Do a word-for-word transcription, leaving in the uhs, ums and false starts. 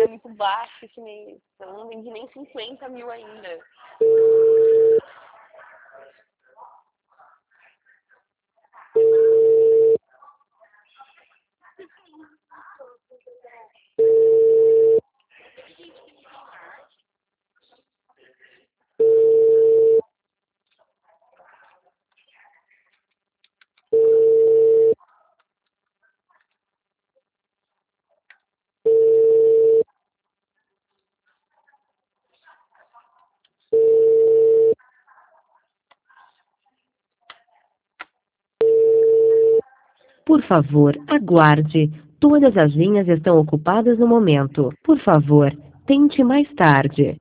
muito baixo esse mês. Então não vendi nem cinquenta mil ainda. Por favor, aguarde. Todas as linhas estão ocupadas no momento. Por favor, tente mais tarde.